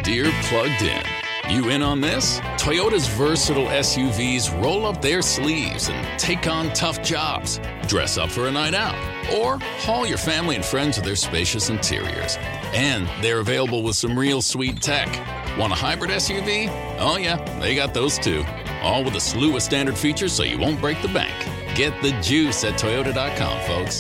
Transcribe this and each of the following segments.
Deere Plugged In. You in on this? Toyota's versatile SUVs roll up their sleeves and take on tough jobs. Dress up for a night out, or haul your family and friends with their spacious interiors. And they're available with some real sweet tech. Want a hybrid SUV? Oh yeah, they got those too. All with a slew of standard features so you won't break the bank. Get the juice at Toyota.com, folks.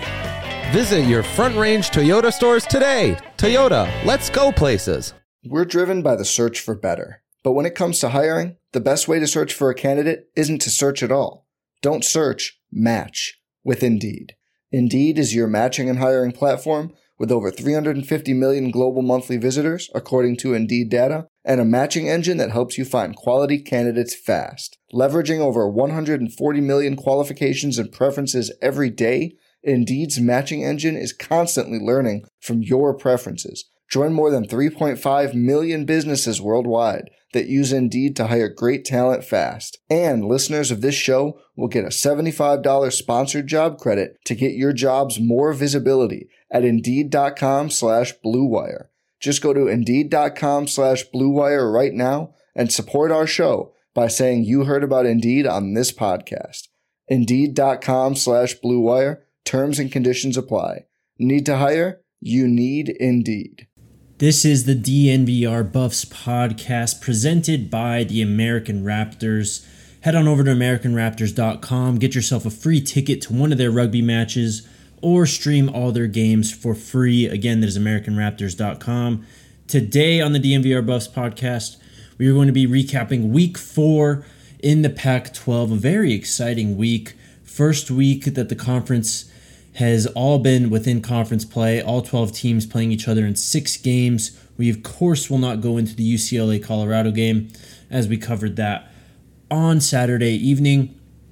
Visit your Front Range Toyota stores today. Toyota, let's go places. We're driven by the search for better. But when it comes to hiring, the best way to search for a candidate isn't to search at all. Don't search, match with Indeed. Indeed is your matching and hiring platform with over 350 million global monthly visitors, according to Indeed data, and a matching engine that helps you find quality candidates fast. Leveraging over 140 million qualifications and preferences every day, Indeed's matching engine is constantly learning from your preferences. Join more than 3.5 million businesses worldwide that use Indeed to hire great talent fast. And listeners of this show will get a $75 sponsored job credit to get your jobs more visibility at Indeed.com/Blue Wire. Just go to Indeed.com/Blue Wire right now and support our show by saying you heard about Indeed on this podcast. Indeed.com/Blue Wire. Terms and conditions apply. Need to hire? You need Indeed. This is the DNVR Buffs podcast presented by the American Raptors. Head on over to AmericanRaptors.com, get yourself a free ticket to one of their rugby matches, or stream all their games for free. Again, that is AmericanRaptors.com. Today on the DNVR Buffs podcast, we are going to be recapping Week 4 in the Pac-12, a very exciting week. First week that the conference has all been within conference play, all 12 teams playing each other in 6 games. We, of course, will not go into the UCLA-Colorado game, as we covered that on Saturday evening.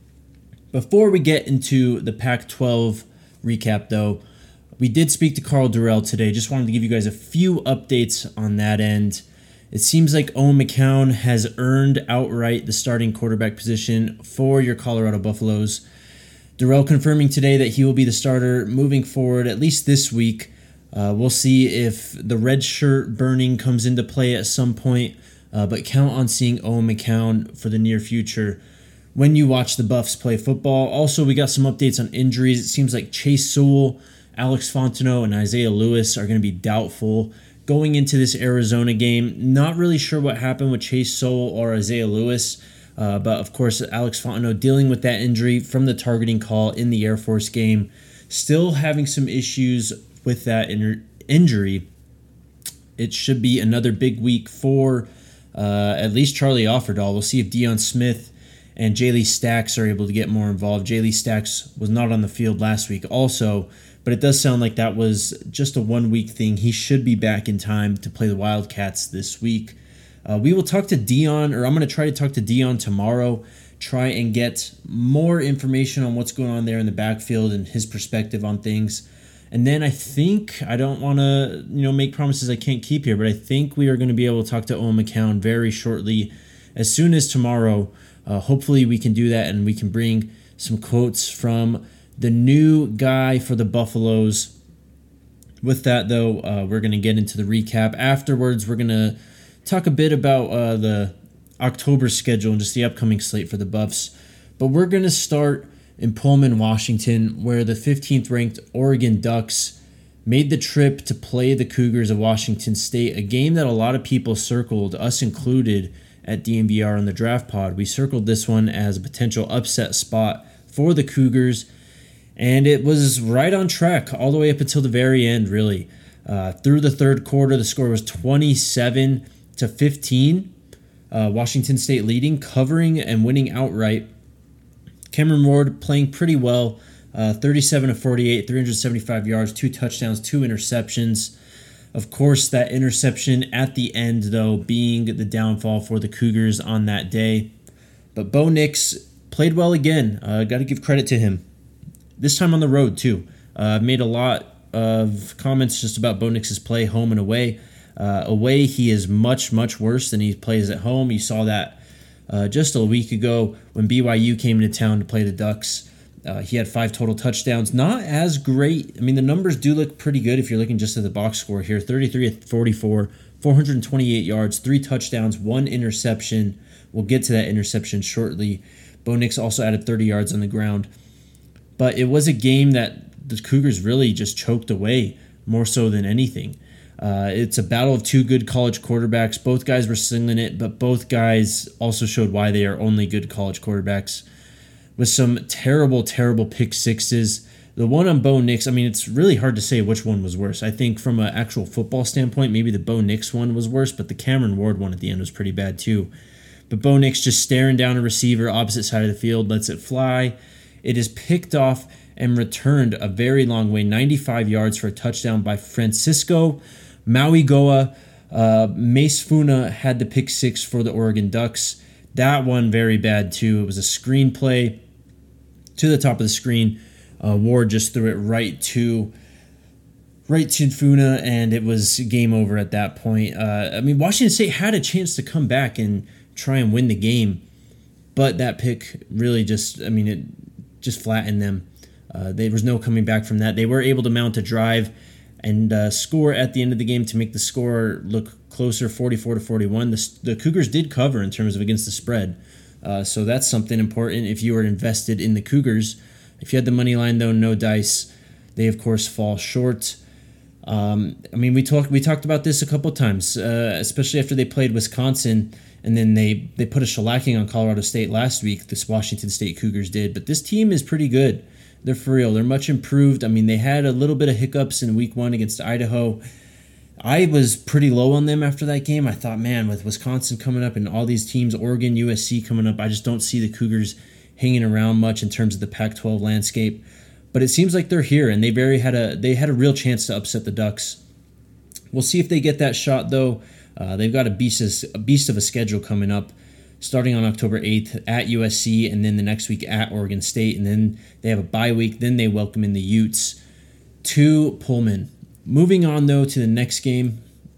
Before we get into the Pac-12 recap, though, we did speak to Karl Dorrell today. Just wanted to give you guys a few updates on that end. It seems like Owen McCown has earned outright the starting quarterback position for your Colorado Buffaloes. Dorrell confirming today that he will be the starter moving forward, at least this week. We'll see if the red shirt burning comes into play at some point, but count on seeing Owen McCown for the near future when you watch the Buffs play football. Also, we got some updates on injuries. It seems like Chase Sewell, Alex Fontenot, and Isaiah Lewis are going to be doubtful going into this Arizona game. Not really sure what happened with Chase Sewell or Isaiah Lewis. But of course, Alex Fontenot dealing with that injury from the targeting call in the Air Force game. Still having some issues with that injury. It should be another big week for at least Charlie Offerdahl. We'll see if Deion Smith and Jaylee Stacks are able to get more involved. Jaylee Stacks was not on the field last week also, but it does sound like that was just a one-week thing. He should be back in time to play the Wildcats this week. We will talk to Deion, or I'm going to try to talk to Deion tomorrow, try and get more information on what's going on there in the backfield and his perspective on things. And then I don't want to make promises I can't keep here, but I think we are going to be able to talk to Owen McCown very shortly, as soon as tomorrow. Hopefully we can do that and we can bring some quotes from the new guy for the Buffaloes. With that, though, we're going to get into the recap. Afterwards, we're going to talk a bit about the October schedule and just the upcoming slate for the Buffs. But we're going to start in Pullman, Washington, where the 15th ranked Oregon Ducks made the trip to play the Cougars of Washington State, a game that a lot of people circled, us included, at DNVR on the Draft Pod. We circled this one as a potential upset spot for the Cougars, and it was right on track all the way up until the very end, really. Through the third quarter, the score was 27-15. Washington State leading, covering and winning outright. Cameron Ward playing pretty well, 37-48, 375 yards, 2 touchdowns, 2 interceptions. Of course, that interception at the end, though, being the downfall for the Cougars on that day. But Bo Nix played well again. Got to give credit to him. This time on the road, too. Made a lot of comments just about Bo Nix's play home and away. Away, he is much, much worse than he plays at home. You saw that just a week ago when BYU came into town to play the Ducks. He had 5 total touchdowns. Not as great. I mean, the numbers do look pretty good if you're looking just at the box score here. 33-44, 428 yards, 3 touchdowns, 1 interception. We'll get to that interception shortly. Bo Nix also added 30 yards on the ground. But it was a game that the Cougars really just choked away, more so than anything. It's a battle of 2 good college quarterbacks. Both guys were slinging it, but both guys also showed why they are only good college quarterbacks. With some terrible, terrible pick sixes. The one on Bo Nix, I mean, it's really hard to say which one was worse. I think from an actual football standpoint, maybe the Bo Nix one was worse, but the Cameron Ward one at the end was pretty bad too. But Bo Nix just staring down a receiver opposite side of the field, lets it fly. It is picked off and returned a very long way, 95 yards for a touchdown by Francisco Mauigoa. Mace Funa had the pick 6 for the Oregon Ducks. That one very bad too. It was a screenplay to the top of the screen. Ward just threw it right to Funa, and it was game over at that point. I mean, Washington State had a chance to come back and try and win the game, but that pick really it just flattened them. There was no coming back from that. They were able to mount a drive and score at the end of the game to make the score look closer, 44-41. The Cougars did cover in terms of against the spread, so that's something important if you were invested in the Cougars. If you had the money line, though, no dice. They, of course, fall short. We talked about this a couple times, especially after they played Wisconsin, and then they put a shellacking on Colorado State last week. This Washington State Cougars did, but this team is pretty good. They're for real. They're much improved. I mean, they had a little bit of hiccups in week 1 against Idaho. I was pretty low on them after that game. I thought, man, with Wisconsin coming up and all these teams, Oregon, USC coming up, I just don't see the Cougars hanging around much in terms of the Pac-12 landscape. But it seems like they're here, and they had a real chance to upset the Ducks. We'll see if they get that shot, though. They've got a beast of a schedule coming up, starting on October 8th at USC, and then the next week at Oregon State, and then they have a bye week. Then they welcome in the Utes to Pullman. Moving on, though, to the next game,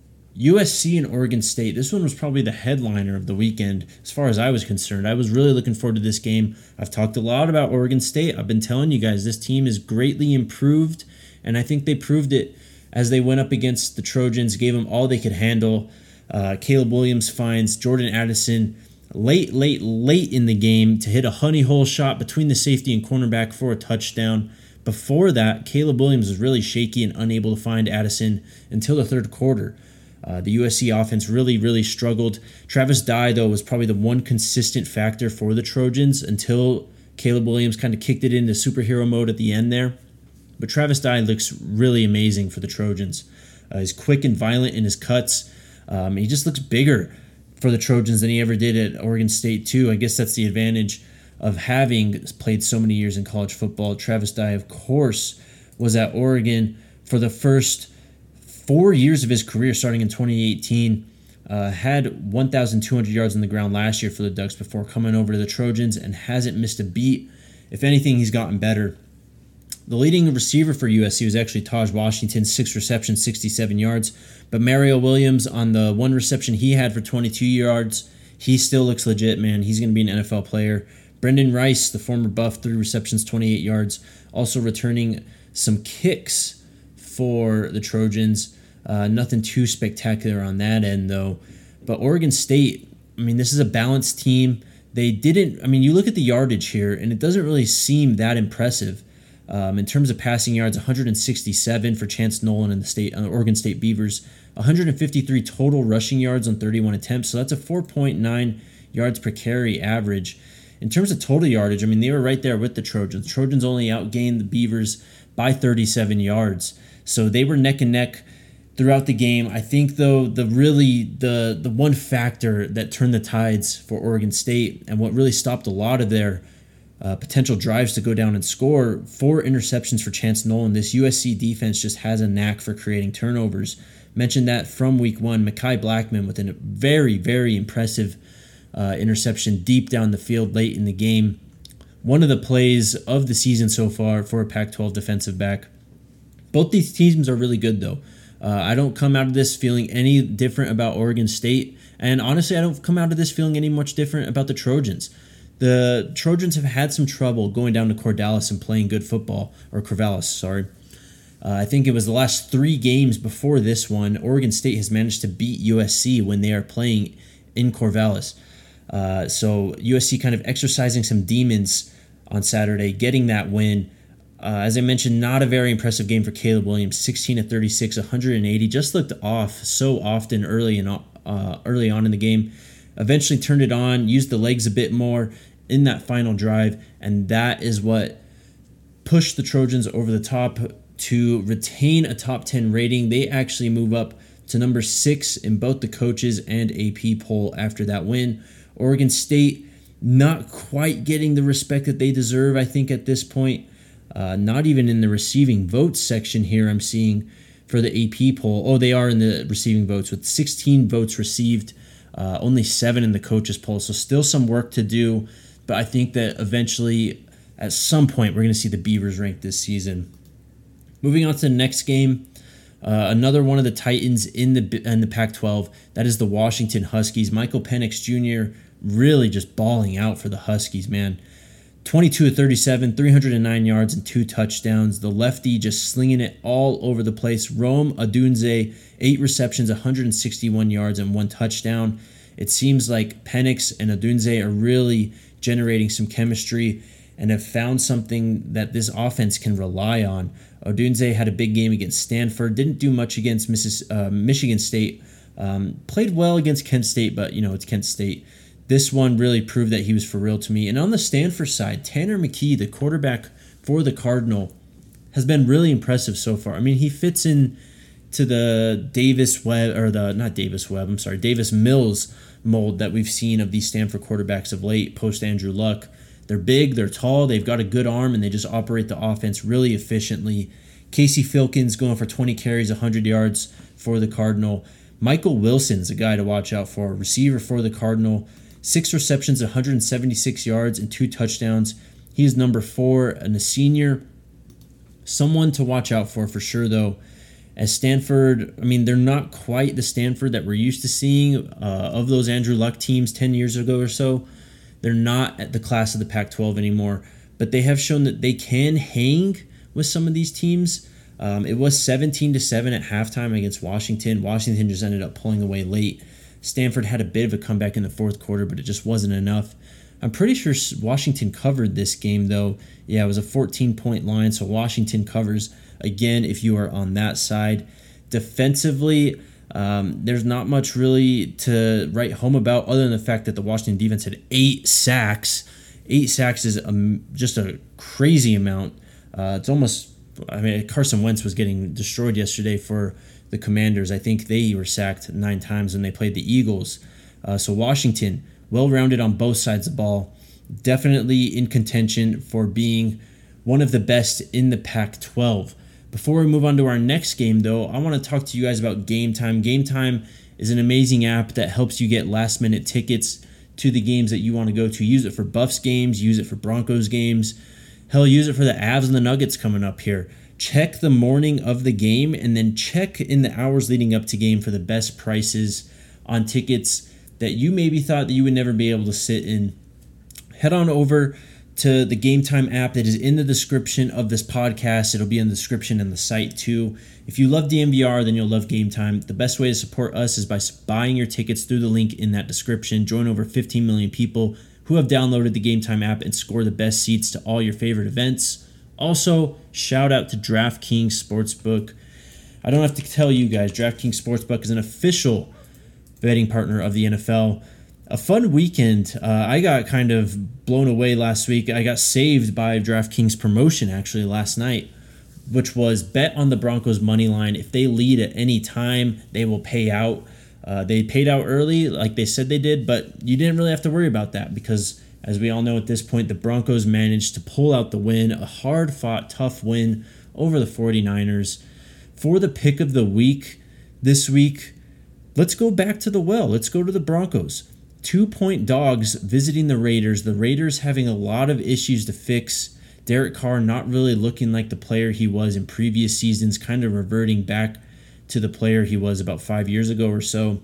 USC and Oregon State. This one was probably the headliner of the weekend as far as I was concerned. I was really looking forward to this game. I've talked a lot about Oregon State. I've been telling you guys this team is greatly improved, and I think they proved it as they went up against the Trojans, gave them all they could handle. Caleb Williams finds Jordan Addison late in the game to hit a honey hole shot between the safety and cornerback for a touchdown. Before that, Caleb Williams was really shaky and unable to find Addison until the third quarter. The USC offense really struggled. Travis Dye, though, was probably the one consistent factor for the Trojans until Caleb Williams kind of kicked it into superhero mode at the end there. But Travis Dye looks really amazing for the Trojans. He's quick and violent in his cuts. He just looks bigger for the Trojans than he ever did at Oregon State, too. I guess that's the advantage of having played so many years in college football. Travis Dye, of course, was at Oregon for the first 4 years of his career, starting in 2018, had 1,200 yards on the ground last year for the Ducks before coming over to the Trojans and hasn't missed a beat. If anything, he's gotten better. The leading receiver for USC was actually Taj Washington, 6 receptions, 67 yards. But Mario Williams, on the 1 reception he had for 22 yards, he still looks legit, man. He's going to be an NFL player. Brendan Rice, the former Buff, 3 receptions, 28 yards, also returning some kicks for the Trojans. Nothing too spectacular on that end, though. But Oregon State, this is a balanced team. You look at the yardage here, and it doesn't really seem that impressive. In terms of passing yards, 167 for Chance Nolan and the Oregon State Beavers, 153 total rushing yards on 31 attempts, so that's a 4.9 yards per carry average. In terms of total yardage, they were right there with the Trojans. Trojans only outgained the Beavers by 37 yards, so they were neck and neck throughout the game. I think, though, the one factor that turned the tides for Oregon State and what really stopped a lot of their potential drives to go down and score, 4 interceptions for Chance Nolan. This USC defense just has a knack for creating turnovers. Mentioned that from week 1, Mekhi Blackman with a very, very impressive interception deep down the field late in the game. One of the plays of the season so far for a Pac-12 defensive back. Both these teams are really good, though. I don't come out of this feeling any different about Oregon State, and honestly, I don't come out of this feeling any much different about the Trojans. The Trojans have had some trouble going down to Corvallis and playing good football, or Corvallis, sorry. I think it was the last 3 games before this one, Oregon State has managed to beat USC when they are playing in Corvallis. So USC kind of exercising some demons on Saturday, getting that win. As I mentioned, not a very impressive game for Caleb Williams. 16 of 36, 180. Just looked off so often early on in the game. Eventually turned it on, used the legs a bit more in that final drive, and that is what pushed the Trojans over the top to retain a top 10 rating. They actually move up to number 6 in both the coaches and AP poll after that win. Oregon State not quite getting the respect that they deserve, I think, at this point. Not even in the receiving votes section here I'm seeing for the AP poll. Oh, they are in the receiving votes with 16 votes received, only 7 in the coaches poll. So still some work to do, but I think that eventually at some point we're going to see the Beavers ranked this season. Moving on to the next game, another one of the Titans in the Pac-12, that is the Washington Huskies. Michael Penix Jr. really just balling out for the Huskies, man. 22 of 37, 309 yards and 2 touchdowns. The lefty just slinging it all over the place. Rome Odunze, 8 receptions, 161 yards and 1 touchdown. It seems like Penix and Odunze are really generating some chemistry and have found something that this offense can rely on. Odunze had a big game against Stanford, didn't do much against Michigan State. Played well against Kent State, but it's Kent State. This one really proved that he was for real to me. And on the Stanford side, Tanner McKee, the quarterback for the Cardinal, has been really impressive so far. I mean, he fits in to the Davis Mills mold that we've seen of these Stanford quarterbacks of late, post Andrew Luck. They're big, they're tall, they've got a good arm, and they just operate the offense really efficiently. Casey Filkins going for 20 carries, 100 yards for the Cardinal. Michael Wilson's a guy to watch out for, receiver for the Cardinal. 6 receptions, 176 yards, and 2 touchdowns. He is number 4 and a senior. Someone to watch out for sure, though. As Stanford, I mean, they're not quite the Stanford that we're used to seeing of those Andrew Luck teams 10 years ago or so. They're not at the class of the Pac-12 anymore, but they have shown that they can hang with some of these teams. It was 17-7 at halftime against Washington. Washington just ended up pulling away late. Stanford had a bit of a comeback in the fourth quarter, but it just wasn't enough. I'm pretty sure Washington covered this game, though. Yeah, it was a 14-point line, so Washington covers again if you are on that side. Defensively, there's not much really to write home about other than the fact that the Washington defense had 8 sacks. 8 sacks is just a crazy amount. It's almost, Carson Wentz was getting destroyed yesterday for the Commanders. I think they were sacked 9 times when they played the Eagles. So Washington, well-rounded on both sides of the ball. Definitely in contention for being one of the best in the Pac-12. Before we move on to our next game, though, I want to talk to you guys about Game Time. Game Time is an amazing app that helps you get last-minute tickets to the games that you want to go to. Use it for Buffs games. Use it for Broncos games. Hell, use it for the Avs and the Nuggets coming up here. Check the morning of the game and then check in the hours leading up to game for the best prices on tickets that you maybe thought that you would never be able to sit in. Head on over to the Game Time app that is in the description of this podcast. It'll be in the description and the site too. If you love DNVR, then you'll love Game Time. The best way to support us is by buying your tickets through the link in that description. Join over 15 million people who have downloaded the Game Time app and score the best seats to all your favorite events. Also, shout out to DraftKings Sportsbook. I don't have to tell you guys, DraftKings Sportsbook is an official betting partner of the NFL. A fun weekend. I got kind of blown away last week. I got saved by DraftKings promotion actually last night, which was bet on the Broncos money line. If they lead at any time, they will pay out. They paid out early like they said they did, but you didn't really have to worry about that because, as we all know at this point, the Broncos managed to pull out the win, a hard-fought, tough win over the 49ers. For the pick of the week this week, let's go back to the well. Let's go to the Broncos. 2-point dogs visiting the Raiders. The Raiders having a lot of issues to fix. Derek Carr not really looking like the player he was in previous seasons, kind of reverting back to the player he was about 5 years ago or so.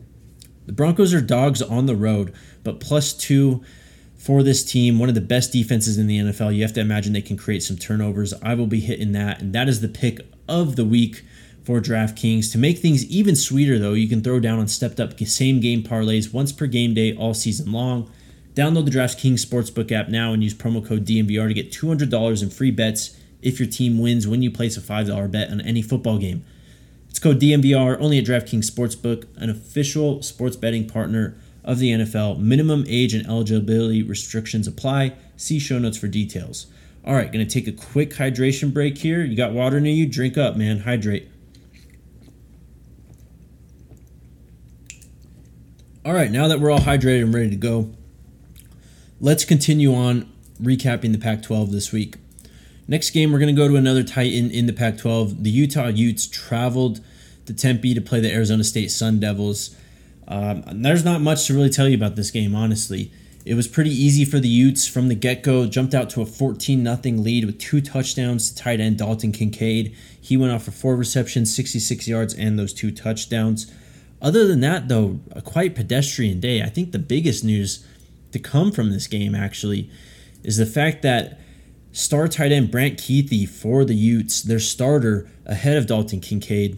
The Broncos are dogs on the road, but +2 for this team, one of the best defenses in the NFL. You have to imagine they can create some turnovers. I will be hitting that, and that is the pick of the week for DraftKings. To make things even sweeter, though, you can throw down on stepped-up same-game parlays once per game day all season long. Download the DraftKings Sportsbook app now and use promo code DNVR to get $200 in free bets if your team wins when you place a $5 bet on any football game. It's code DNVR only at DraftKings Sportsbook, an official sports betting partner of the NFL. Minimum age and eligibility restrictions apply. See show notes for details. All right, going to take a quick hydration break here. You got water near you? Drink up, man. Hydrate. All right, now that we're all hydrated and ready to go, let's continue on recapping the Pac-12 this week. Next game, we're going to go to another Titan in the Pac-12. The Utah Utes traveled to Tempe to play the Arizona State Sun Devils. There's not much to really tell you about this game, honestly. It was pretty easy for the Utes from the get-go. Jumped out to a 14-0 lead with 2 touchdowns to tight end Dalton Kincaid. He went off for 4 receptions, 66 yards, and those 2 touchdowns. Other than that, though, a quite pedestrian day. I think the biggest news to come from this game, actually, is the fact that star tight end Brant Kuithe for the Utes, their starter ahead of Dalton Kincaid,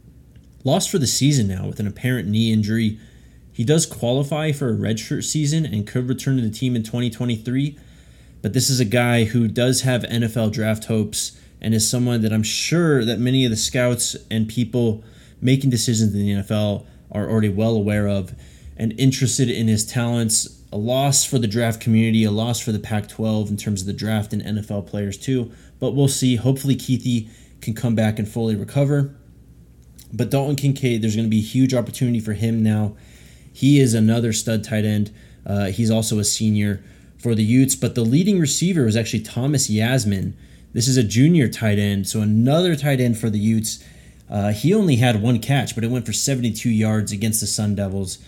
lost for the season now with an apparent knee injury. He does qualify for a redshirt season and could return to the team in 2023, but this is a guy who does have NFL draft hopes and is someone that I'm sure that many of the scouts and people making decisions in the NFL are already well aware of and interested in his talents. A loss for the draft community, a loss for the Pac-12 in terms of the draft and NFL players too, but we'll see. Hopefully Kuithe can come back and fully recover. But Dalton Kincaid, there's going to be a huge opportunity for him now. He is another stud tight end. He's also a senior for the Utes, but the leading receiver was actually Thomas Yasmin. This is a junior tight end, so another tight end for the Utes. He only had 1 catch, but it went for 72 yards against the Sun Devils.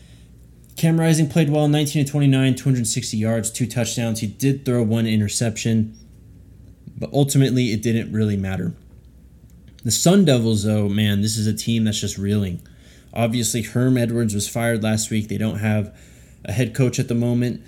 Cam Rising played well, 19-29, 260 yards, 2 touchdowns. He did throw 1 interception, but ultimately it didn't really matter. The Sun Devils, though, man, this is a team that's just reeling. Obviously, Herm Edwards was fired last week. They don't have a head coach at the moment,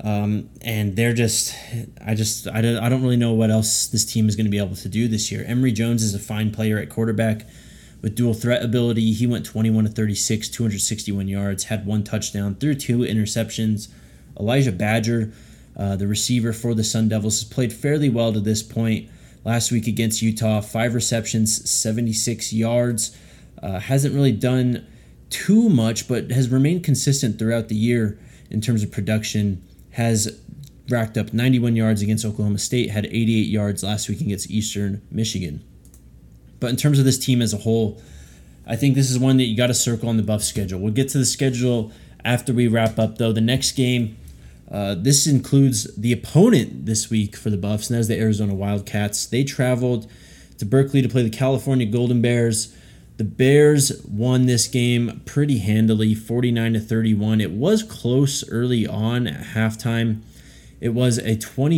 and they're just, I don't really know what else this team is going to be able to do this year. Emory Jones is a fine player at quarterback with dual threat ability. He went 21-36, 261 yards, had 1 touchdown, threw 2 interceptions. Elijah Badger, the receiver for the Sun Devils, has played fairly well to this point. Last week against Utah, 5 receptions, 76 yards. Hasn't really done too much, but has remained consistent throughout the year in terms of production. Has racked up 91 yards against Oklahoma State, had 88 yards last week against Eastern Michigan. But in terms of this team as a whole, I think this is one that you got to circle on the Buff schedule. We'll get to the schedule after we wrap up, though. The next game, this includes the opponent this week for the Buffs, and that is the Arizona Wildcats. They traveled to Berkeley to play the California Golden Bears. The Bears won this game pretty handily, 49-31. It was close early on at halftime. It was a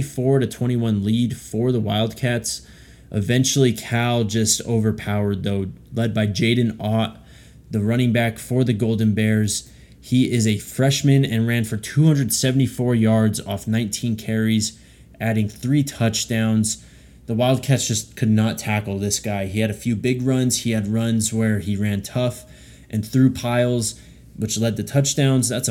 24-21 lead for the Wildcats. Eventually, Cal just overpowered, though, led by Jaden Ott, the running back for the Golden Bears. He is a freshman and ran for 274 yards off 19 carries, adding 3 touchdowns. The Wildcats just could not tackle this guy. He had a few big runs. He had runs where he ran tough and threw piles, which led to touchdowns. That's a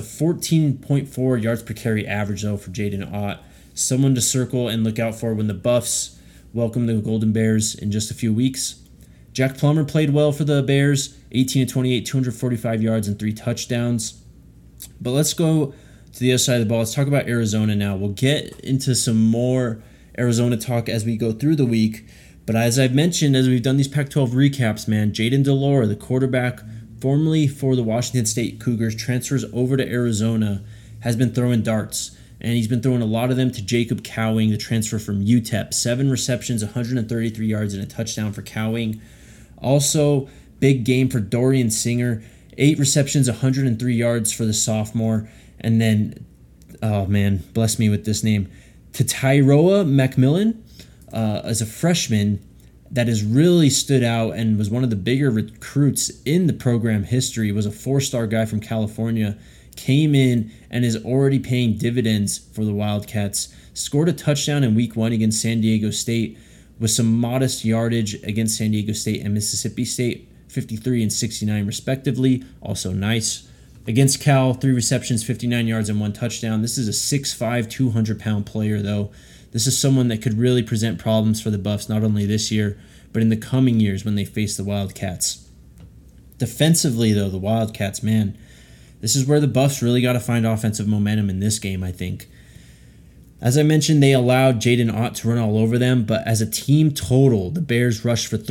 14.4 yards per carry average, though, for Jaden Ott. Someone to circle and look out for when the Buffs welcome the Golden Bears in just a few weeks. Jack Plummer played well for the Bears, 18-28, 245 yards and 3 touchdowns. But let's go to the other side of the ball. Let's talk about Arizona now. We'll get into some more Arizona talk as we go through the week. But as I've mentioned, as we've done these Pac-12 recaps, man, Jaden Delora, the quarterback formerly for the Washington State Cougars, transfers over to Arizona, has been throwing darts. And he's been throwing a lot of them to Jacob Cowing, the transfer from UTEP. 7 receptions, 133 yards, and a touchdown for Cowing. Also, big game for Dorian Singer. 8 receptions, 103 yards for the sophomore. And then, oh man, bless me with this name, Tatairoa Macmillan as a freshman that has really stood out and was one of the bigger recruits in the program history, was a 4-star guy from California, came in and is already paying dividends for the Wildcats. Scored a touchdown in week 1 against San Diego State with some modest yardage against San Diego State and Mississippi State, 53 and 69 respectively. Also nice. Against Cal, 3 receptions, 59 yards, and 1 touchdown. This is a 6'5", 200-pound player, though. This is someone that could really present problems for the Buffs, not only this year, but in the coming years when they face the Wildcats. Defensively, though, the Wildcats, man, this is where the Buffs really got to find offensive momentum in this game, I think. As I mentioned, they allowed Jaden Ott to run all over them, but as a team total, the Bears rushed for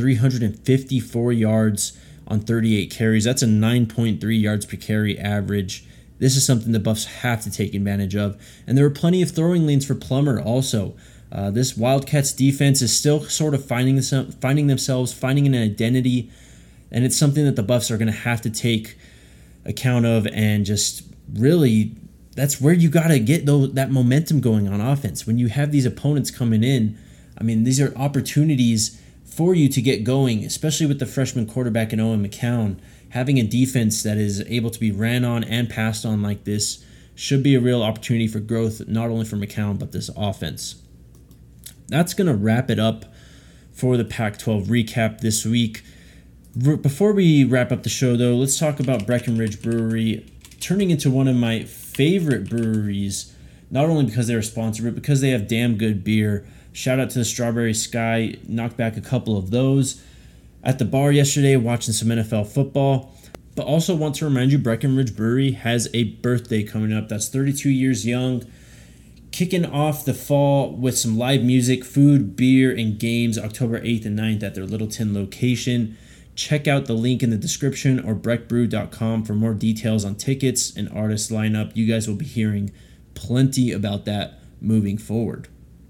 354 yards on 38 carries. That's a 9.3 yards per carry average. This is something the Buffs have to take advantage of. And there were plenty of throwing lanes for Plummer also. This Wildcats defense is still sort of finding themselves, finding an identity, and it's something that the Buffs are going to have to take account of, and just really, that's where you got to get that momentum going on offense. When you have these opponents coming in, I mean, these are opportunities for you to get going, especially with the freshman quarterback in Owen McCown. Having a defense that is able to be ran on and passed on like this should be a real opportunity for growth, not only for McCown, but this offense. That's going to wrap it up for the Pac-12 recap this week. Before we wrap up the show, though, let's talk about Breckenridge Brewery, turning into one of my favorite breweries, not only because they're a sponsor, but because they have damn good beer. Shout out to the Strawberry Sky, knocked back a couple of those at the bar yesterday watching some NFL football. But also want to remind you, Breckenridge Brewery has a birthday coming up. That's 32 years young, kicking off the fall with some live music, food, beer, and games October 8th and 9th at their Littleton location. Check out the link in the description or breckbrew.com for more details on tickets and artist lineup. You guys will be hearing plenty about that moving forward.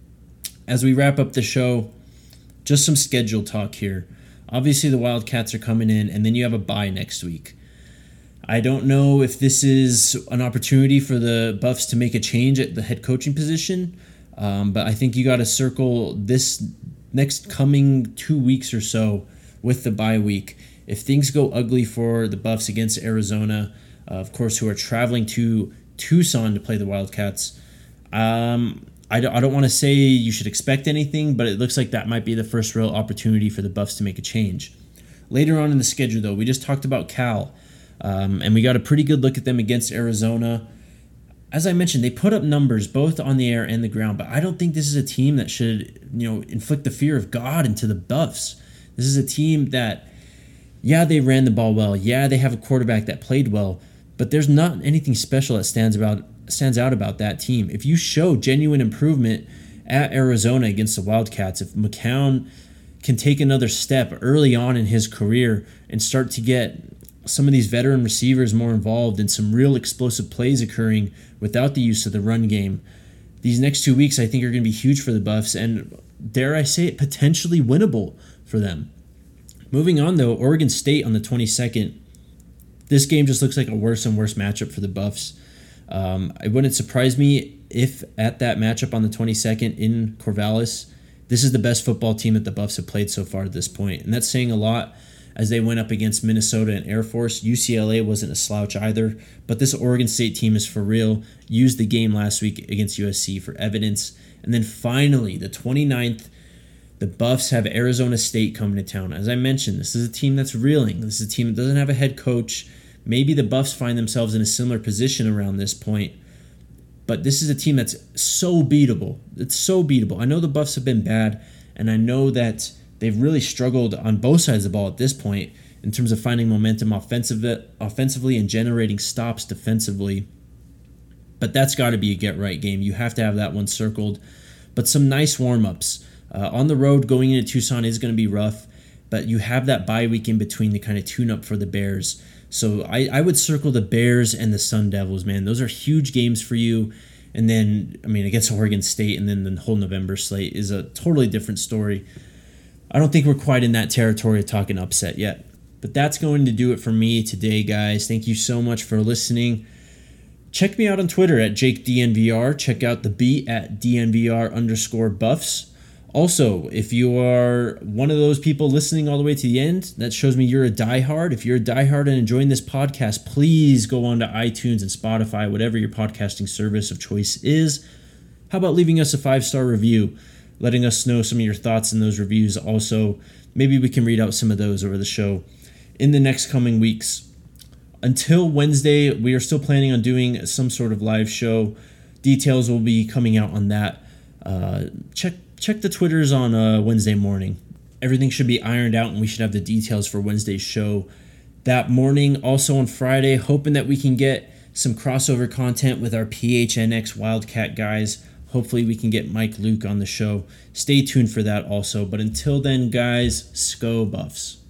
As we wrap up the show, just some schedule talk here. Obviously, the Wildcats are coming in, and then you have a bye next week. I don't know if this is an opportunity for the Buffs to make a change at the head coaching position, but I think you got to circle this next coming 2 weeks or so with the bye week. If things go ugly for the Buffs against Arizona, of course, who are traveling to Tucson to play the Wildcats, I don't want to say you should expect anything, but it looks like that might be the first real opportunity for the Buffs to make a change. Later on in the schedule, though, we just talked about Cal, and we got a pretty good look at them against Arizona. As I mentioned, they put up numbers both on the air and the ground, but I don't think this is a team that should, inflict the fear of God into the Buffs. This is a team that, yeah, they ran the ball well. Yeah, they have a quarterback that played well, but there's not anything special that stands out about that team. If you show genuine improvement at Arizona against the Wildcats, if McCown can take another step early on in his career and start to get some of these veteran receivers more involved in some real explosive plays occurring without the use of the run game, these next 2 weeks I think are going to be huge for the Buffs, and dare I say it, potentially winnable for them. Moving on, though, Oregon State on the 22nd. This game just looks like a worse and worse matchup for the Buffs. It wouldn't surprise me if at that matchup on the 22nd in Corvallis, this is the best football team that the Buffs have played so far at this point. And that's saying a lot, as they went up against Minnesota and Air Force. UCLA wasn't a slouch either, but this Oregon State team is for real. Used the game last week against USC for evidence. And then finally, the 29th, the Buffs have Arizona State coming to town. As I mentioned, this is a team that's reeling. This is a team that doesn't have a head coach. Maybe the Buffs find themselves in a similar position around this point. But this is a team that's so beatable. It's so beatable. I know the Buffs have been bad, and I know that they've really struggled on both sides of the ball at this point in terms of finding momentum offensively and generating stops defensively. But that's got to be a get-right game. You have to have that one circled. But some nice warm-ups. On the road, going into Tucson is going to be rough, but you have that bye week in between to kind of tune up for the Bears. So I would circle the Bears and the Sun Devils, man. Those are huge games for you. And then, against Oregon State, and then the whole November slate is a totally different story. I don't think we're quite in that territory of talking upset yet. But that's going to do it for me today, guys. Thank you so much for listening. Check me out on Twitter at JakeDNVR. Check out the beat at DNVR_Buffs. Also, if you are one of those people listening all the way to the end, that shows me you're a diehard. If you're a diehard and enjoying this podcast, please go on to iTunes and Spotify, whatever your podcasting service of choice is. How about leaving us a 5-star review? letting us know some of your thoughts in those reviews. Also, maybe we can read out some of those over the show in the next coming weeks. Until Wednesday, we are still planning on doing some sort of live show. Details will be coming out on that. Check the Twitters on Wednesday morning. Everything should be ironed out, and we should have the details for Wednesday's show that morning. Also on Friday, hoping that we can get some crossover content with our PHNX Wildcat guys. Hopefully we can get Mike Luke on the show. Stay tuned for that also. But until then, guys, Sko Buffs.